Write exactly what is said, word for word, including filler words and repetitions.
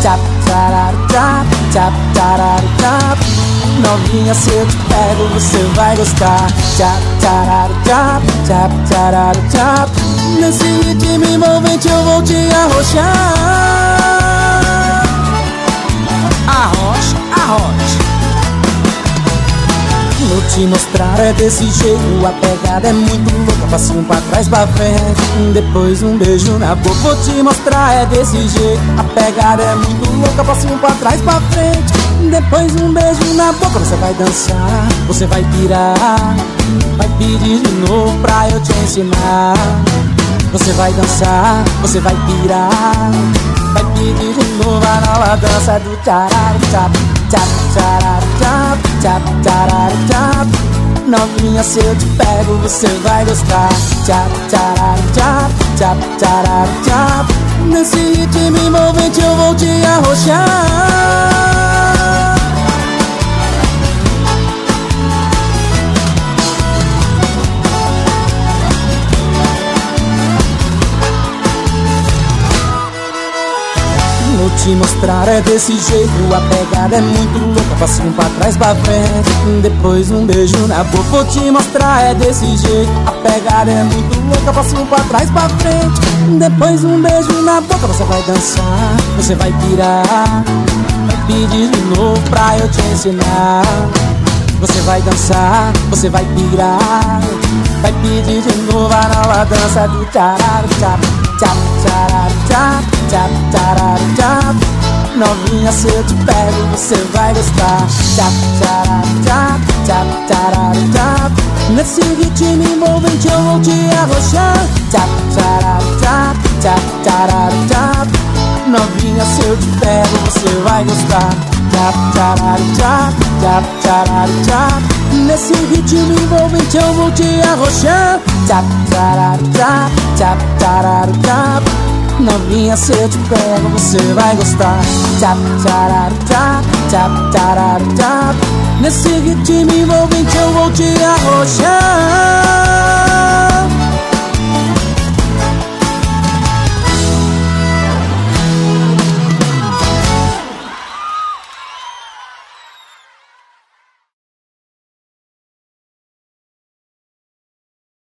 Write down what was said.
tchap, tchararu, tchap, tchap, tchararu, tchap. Novinha, se eu te pego, você vai gostar. Tchap, tchararu, tchap, tchap, tchararu, tchap. Nesse ritmo envolvente eu vou te arrochar. Arrocha, arrocha. Vou te mostrar, é desse jeito. A pegada é muito louca, passinho pra trás, pra frente, depois um beijo na boca. Vou te mostrar, é desse jeito. A pegada é muito louca, passinho pra trás, pra frente, depois um beijo na boca. Você vai dançar, você vai pirar, vai pedir de novo pra eu te ensinar. Você vai dançar, você vai pirar, vai pedir de novo a nova dança do tchararu, tchap, tchap, tchararu, tchap, tchap, tchararu, tchap. Novinha, se eu te pego, você vai gostar. Tchap, tchararu, tchap, tchap, tchararu, tchap. Nesse ritmo envolvente eu vou te arrochar. Vou te mostrar, é desse jeito. A pegada é muito louca, passinho pra trás, pra frente, depois um beijo na boca. Vou te mostrar, é desse jeito. A pegada é muito louca, passinho pra trás, pra frente, depois um beijo na boca. Você vai dançar, você vai pirar, vai pedir de novo pra eu te ensinar. Você vai dançar, você vai pirar, vai pedir de novo a nova dança do tchararu, tchap, tchap, tchararu, tchap, tchap, tchararu, tchap. Novinha, se eu te pego, você vai gostar. Tchap, tchararu, tchap, tchap, tchararu, tchap. Nesse ritmo envolvente eu vou te arrochar. Tchap, tchararu, tchap, tchap, tchararu, tchap. Novinha, se eu te pego, você vai gostar. Tchap, tchararu, tchap, tchap, tchararu, tchap. Nesse ritmo envolvente eu vou te arrochar. Tchap, tchararu, tchap, tchap, tchararu, tchap. Novinha, se eu te pego, você vai gostar. Tchap, tchararu, tchap, tchap, tchararu, tchap. Nesse ritmo envolvente eu vou te arrochar.